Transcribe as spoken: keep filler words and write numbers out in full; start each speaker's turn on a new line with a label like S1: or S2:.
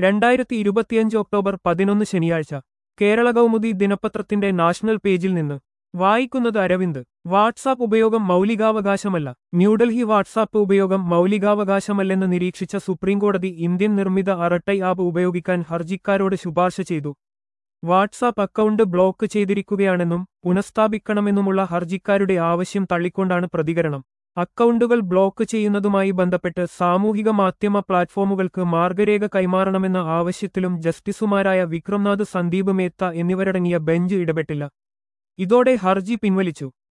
S1: രണ്ടായിരത്തി ഇരുപത്തിയഞ്ച് ഒക്ടോബർ പതിനൊന്ന് ശനിയാഴ്ച കേരള കൗമുദി ദിനപത്രത്തിന്റെ നാഷണൽ പേജിൽ നിന്ന് വായിക്കുന്നത് അരവിന്ദ്. വാട്സാപ്പ് ഉപയോഗം മൗലികാവകാശമല്ല. ന്യൂഡൽഹി വാട്സാപ്പ് ഉപയോഗം മൗലികാവകാശമല്ലെന്ന് നിരീക്ഷിച്ച സുപ്രീംകോടതി ഇന്ത്യൻ നിർമ്മിത അറട്ടൈ ആപ്പ് ഉപയോഗിക്കാൻ ഹർജിക്കാരോട് ശുപാർശ ചെയ്തു. വാട്സാപ്പ് അക്കൗണ്ട് ബ്ലോക്ക് ചെയ്തിരിക്കുകയാണെന്നും പുനഃസ്ഥാപിക്കണമെന്നുമുള്ള ഹർജിക്കാരുടെ ആവശ്യം തള്ളിക്കൊണ്ടാണ് പ്രതികരണം. അക്കൗണ്ടുകൾ ബ്ലോക്ക് ചെയ്യുന്നതുമായി ബന്ധപ്പെട്ട് സാമൂഹിക മാധ്യമ പ്ലാറ്റ്ഫോമുകൾക്ക് മാർഗരേഖ കൈമാറണമെന്ന ആവശ്യത്തിലും ജസ്റ്റിസുമാരായ വിക്രംനാഥ്, സന്ദീപ് മേത്ത എന്നിവരടങ്ങിയ ബെഞ്ച് ഇടപെട്ടില്ല. ഇതോടെ ഹർജി പിൻവലിച്ചു.